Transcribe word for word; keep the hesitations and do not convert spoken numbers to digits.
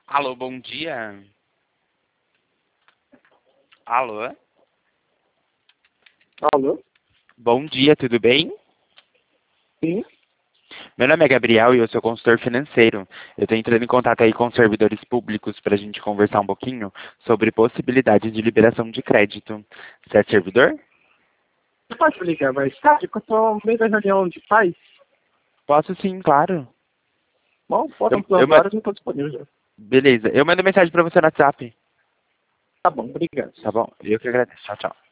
Alô, bom dia. Alô? Alô? Bom dia, tudo bem? Sim? Meu nome é Gabriel e eu sou consultor financeiro. Eu estou entrando em contato aí com servidores públicos para a gente conversar um pouquinho sobre possibilidades de liberação de crédito. Você é servidor? Você pode me ligar mais tarde? Porque eu tô no meio da reunião de pais. Posso sim, claro. Bom, faltam Eu, eu, duas ma- horas e eu tô disponível já. beleza, eu mando mensagem para você no WhatsApp. Tá bom, obrigado. Tá bom? Eu que agradeço. Tchau, tchau.